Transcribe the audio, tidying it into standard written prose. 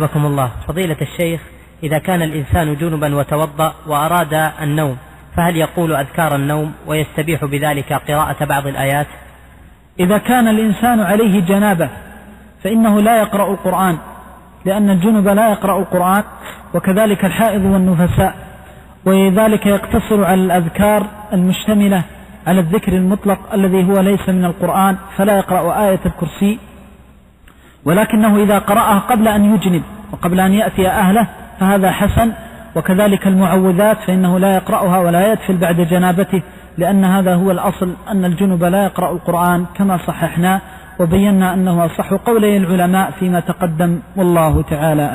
رحمكم الله. فضيلة الشيخ، إذا كان الإنسان جنبا وتوضأ وأراد النوم، فهل يقول أذكار النوم ويستبيح بذلك قراءة بعض الآيات؟ إذا كان الإنسان عليه جنابة فإنه لا يقرأ القرآن، لأن الجنب لا يقرأ القرآن، وكذلك الحائض والنفساء، ولذلك يقتصر على الأذكار المشتملة على الذكر المطلق الذي هو ليس من القرآن، فلا يقرأ آية الكرسي، ولكنه إذا قرأها قبل أن يجنب وقبل أن يأتي أهله فهذا حسن. وكذلك المعوذات فإنه لا يقرأها ولا يدفل بعد جنابته، لأن هذا هو الأصل، أن الجنب لا يقرأ القرآن كما صححنا وبينا أنه أصح قولي العلماء فيما تقدم، والله تعالى